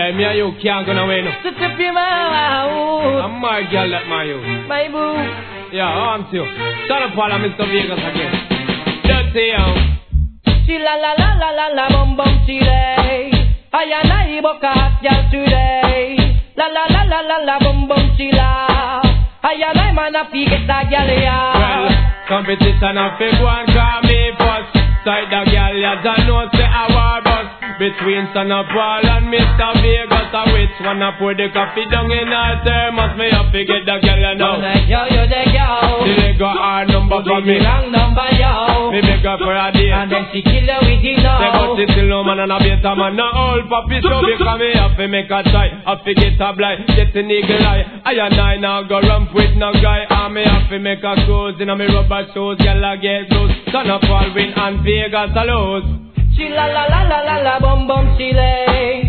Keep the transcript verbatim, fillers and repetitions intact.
Hey, me and you can't go away no. To tip you out. I'm my girl, that my you. My boo. Yeah, I'm to you. Shut up, Paul, Mister Vegas again. Dirty, young. She la la la la la la bum bum chile. I and I book a hot girl today. La la la la la la bum bum chila. I and I man a fi get that girl ya. Well, competition a fi go and call me first. Side the girl ya don't know say a war bus. Between Son of Paul and Mister Vegas, a which one a pour the coffee down in her thermos? Me a fi get the girl ya now. You the girl, you the girl. She dey got her number for me. Wrong number yo. Me make her for a date. And then she kill her with it now. Say but she still no man and a better man. No old puppy so because me have to make a try. Have to get a blind, get an eagle eye. I and I now go ramp with no guy. And me have to make a cruise in a me rubber shoes. Girl I get loose. Son of Paul win and Vegas a lose. She la la la la la la bum bum chile.